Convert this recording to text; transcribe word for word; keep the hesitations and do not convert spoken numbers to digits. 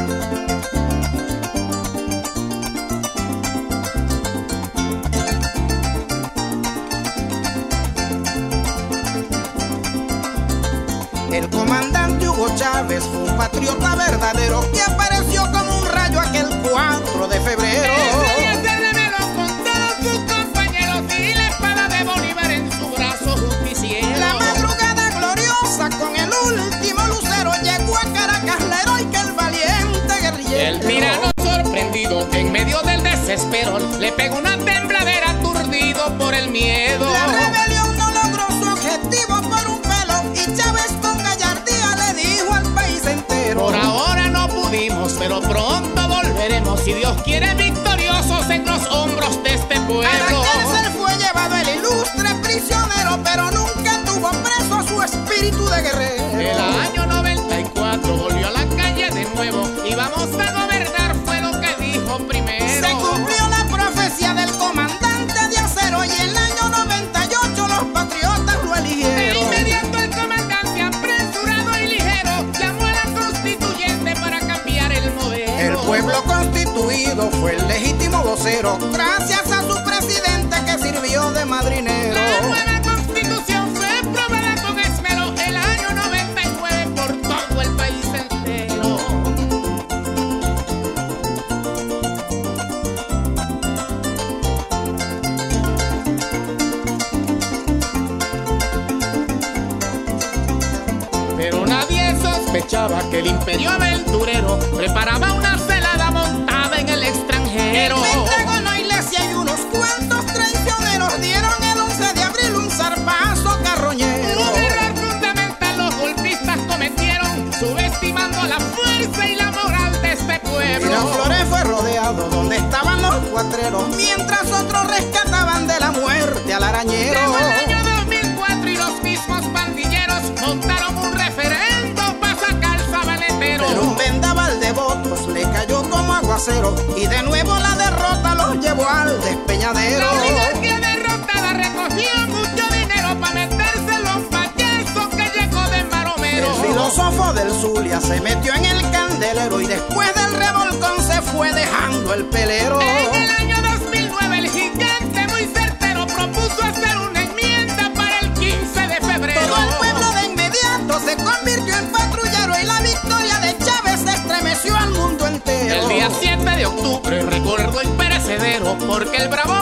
El comandante Hugo Chávez fue un patriota verdadero que apareció como un rayo aquel cuatro de febrero. Ese día se rebeló con todos sus compañeros y la espada de Bolívar en su brazo justiciero. La madrugada gloriosa con el último lucero llegó a Caracas la heroica, el valiente guerrillero. El tirano sorprendido en medio del desespero le pegó una tembladera aturdido por el miedo. La rebelión no logró su objetivo por un pelo y Chávez con gallardía le dijo al país entero: por ahora no pudimos, pero pronto volveremos, si Dios quiere, victoriosos en los hombros de este pueblo. A la cárcel fue llevado el ilustre prisionero, pero nunca tuvo preso su espíritu de guerrero. El año noventa y cuatro volvió a la calle de nuevo y vamos a gobernar, fue lo que dijo primero. Se cumplió la profecía del comandante de acero y en el año noventa y ocho los patriotas lo De eligieron. inmediato el comandante, apresurado y ligero, llamó a la constituyente para cambiar el modelo. El pueblo constituido fue el legítimo vocero, gracias a su presidente que sirvió de madrinero. La nueva constitución fue aprobada con esmero el año noventa y nueve por todo el país entero. Pero nadie sospechaba que el imperio aventurero preparaba una celada montada en el extranjero. El Pentágono, Iglesia y unos cuantos traicioneros dieron el once de abril un zarpazo carroñero. Un error fundamental los golpistas cometieron, subestimando la fuerza y la moral de este pueblo. Miraflores fue rodeado donde estaban los cuatreros, mientras otros rescataban de la muerte al arañero. Llegó el año dos mil cuatro y los mismos pandilleros montaron un referendo para sacar sabanetero. Pero un vendaval de votos le cayó como aguacero y de nuevo la derrota los llevó al despeñadero. La oligarquía derrotada recogió mucho dinero para meterse en los payasos que llegó de Maromero. El filósofo del Zulia se metió en el candelero y después del revolcón se fue dejando el pelero. En el año dos mil nueve el gigante muy certero propuso hacer una enmienda para el quince de febrero. Todo el pueblo de inmediato se convirtió en patrullero y la victoria de Chávez estremeció al mundo entero. El día siete de octubre recuerdo imperecedero, porque el bravo